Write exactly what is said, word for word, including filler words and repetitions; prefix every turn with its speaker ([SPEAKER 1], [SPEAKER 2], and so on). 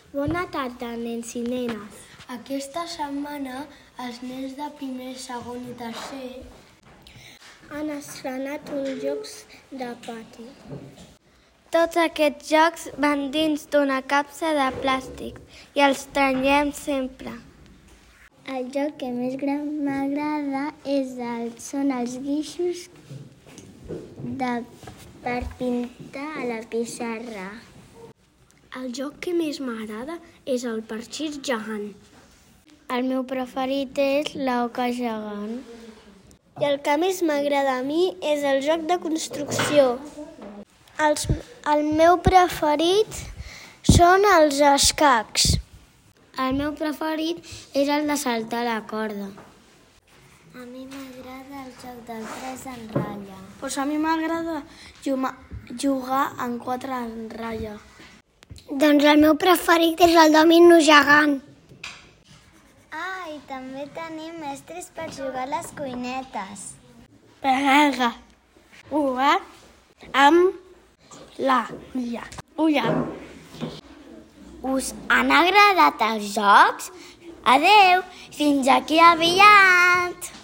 [SPEAKER 1] Bona tarda, nens i nenes.
[SPEAKER 2] Aquesta setmana els nens de primer, segon i tercer
[SPEAKER 1] han estrenat uns jocs de pati.
[SPEAKER 3] Tots aquests jocs van dins d'una capsa de plàstic i els trengem sempre.
[SPEAKER 4] El joc que més m'agrada és el, són els guixos de, per pintar a la pissarra.
[SPEAKER 1] El joc que més m'agrada és el parxís gegant.
[SPEAKER 4] El meu preferit és l'oca gegant.
[SPEAKER 3] I el que més m'agrada a mi és el joc de construcció. Els, el meu preferit són els escacs.
[SPEAKER 4] El meu preferit és el de saltar la corda.
[SPEAKER 2] A mi m'agrada el joc del tres en ratlla.
[SPEAKER 1] Pues a mi m'agrada jugar en quatre en ratlla.
[SPEAKER 4] Doncs el meu preferit és el domino gegant.
[SPEAKER 2] Ah, i també tenim mestres per jugar a les cuinetes.
[SPEAKER 1] M'agrada jugar amb la ulla. ulla.
[SPEAKER 4] Us han agradat els jocs? Adeu, fins aquí aviat!